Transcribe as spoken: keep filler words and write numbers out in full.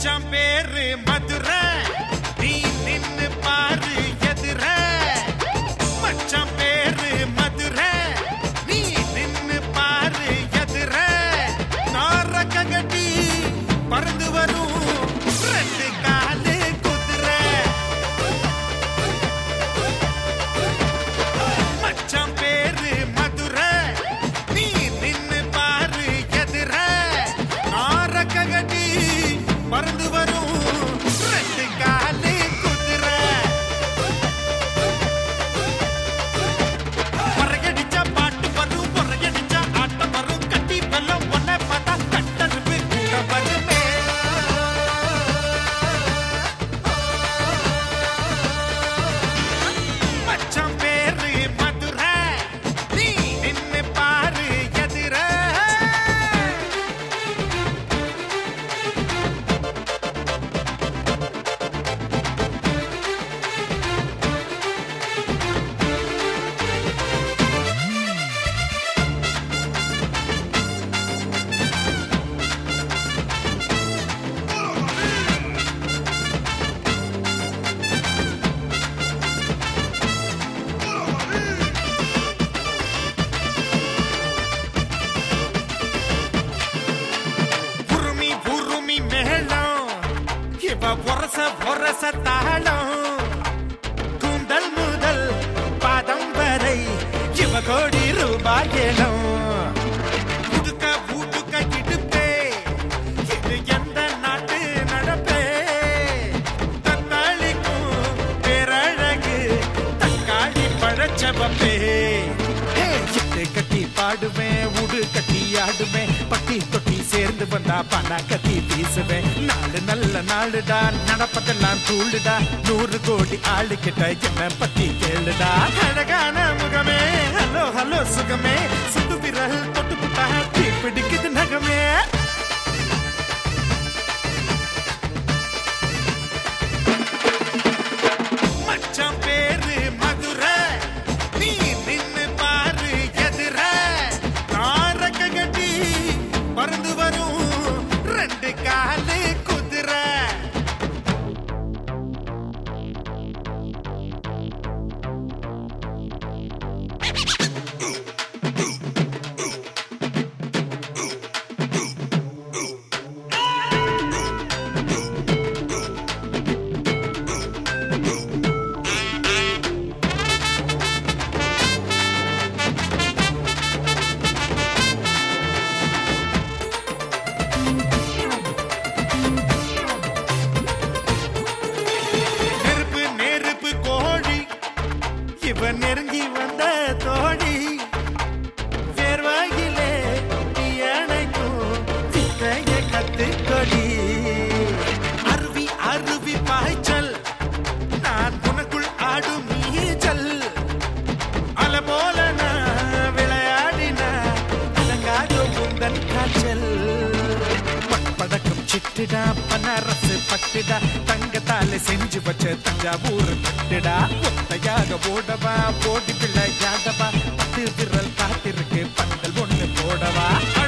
மச்சான் பேரு மதுரை நீ நின்னு பாரு எதிர மச்சான் பேரு மதுரை நீ நின்னு பாரு எதிர நாரக்க கட்டி பறந்து வரும் ரெண்டு காலு குதிரை மச்சான் பேரு மதுரை நீ நின்னு பாரு எதிர நாரக்க கட்டி பறந்து வரும் ரெண்டு காலு குதிரை பறகடிச்சா பாட்டு வரும் பொறகடிச்சா ஆட்டம் வரும் கட்டி வெள்ளம் ஒன்ன பார்த்தா கட்டருப்பு கூட வருமே மச்சான் பேரு மதுரை நீ நின்னு பாரு எதிர புருமி புருமி மேளம் இவ பொரச பொரச தாளம் கூந்தல் முதல் பாதம் வரை இவ கோடி ரூபாய் ஏலம் புதுக்க பூட்டுக்க கிடுப்பே இது எந்த நாட்டு நடப்பே தத்தாளிக்கும் பேரழகு தக்காளி பழச்சவப்பே கட்டி பாடுவேன் உடு கட்டி ஆடுவேன் பட்டி தொட்டி சேர்ந்து வந்தா பண கட்டி வீசுவேன் நாலு நல்ல நாளுடா நடப்பதெல்லாம் தூளுடா நூறு கோடி ஆளு கிட்ட என்ன பத்தி கேளுடா அழகான முகமே ஹலோ ஹலோ சுகமே சுட்டு விரல் தொட்டு புட்டா தீ பிடிக்குது நகமே மச்சான் பேரு மதுரை நீ நின்னு பாரு எதிர நாரக்க கட்டி பறந்து வரும் ரெண்டு காலு குதிரை நெருப்பு நெருப்பு கோழி இவ நெருங்கி வந்த தோழி வேர்வாயிலே நீ அணைக்கும் சித்தைய கத்து கொடி அருவி அருவி பாய்ச்சல் நான் உனக்குள் ஆடும் நீச்சல் அல போல நான் விளையாடினா இலங்காக உந்தன் காய்ச்சல் படக்கும் சிட்டுடா பனரசு பட்டுடா தங்கத்தால செஞ்சு வச்ச தஞ்சாவூர் பட்டுடா ஒத்தையாக ஓடவா ஓடி விளையாடவா பத்து விரல் காத்திருக்கு பந்தல் ஒண்ணு போடவா